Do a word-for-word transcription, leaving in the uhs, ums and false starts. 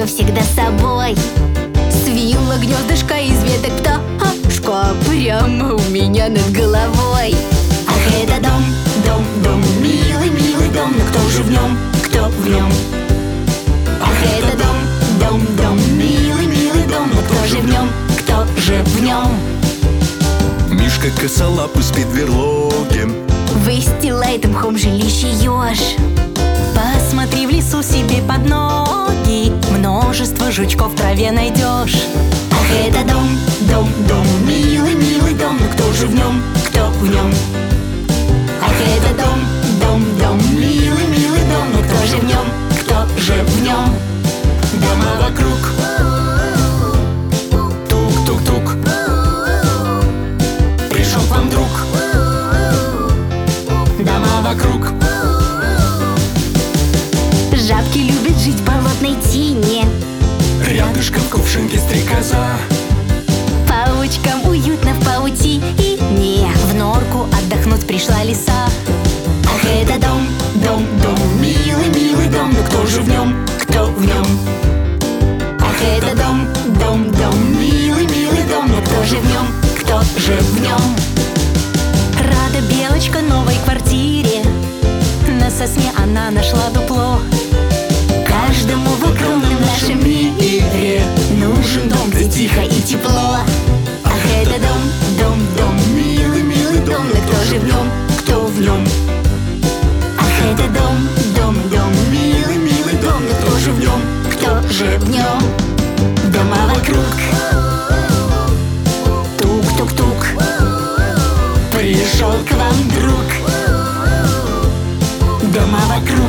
всегда с собой. Свила гнездышко из веток пташка прямо у меня над головой. Ах, это дом, дом, дом, милый, милый дом, но кто же в нем, кто в нем? Ах, это дом, дом, дом, милый, милый дом, но кто же в нем, кто же в нем? Мишка косолапый спит в берлоге, выстилает мхом жилище еж. Посмотри в лесу себе под ноги, множество жучков в траве найдешь. Ах, это дом, дом, дом, милый, милый дом, но кто же в нем, кто в нем? Ах, это дом, дом, дом, милый, милый дом, но кто же в нем, кто же в нем? дома вокруг. Тук-тук-тук, пришел к вам друг. Дома вокруг. Жабки любят жить в болотной тени, Рядышком в кувшинке стрекоза. паучкам уютно в паутине, В норку отдохнуть пришла лиса. ах, это дом, дом, дом, милый, милый дом, но кто же в нем, кто в нем? Ах, это дом, дом, дом, милый, милый дом, но кто же в нем, кто же в нем? Рада белочка новой квартире, на сосне она нашла дупло. Каждому в огромном нашем мире нужен дом, где тихо и тепло. Ах, это дом, дом, дом, милый, милый дом, но кто же в нем, кто в нем? Ах, это дом, дом, дом, милый, милый дом, но кто же в нем, кто же в нем? Дома вокруг. Тук-тук-тук, пришел к вам друг. Дома вокруг.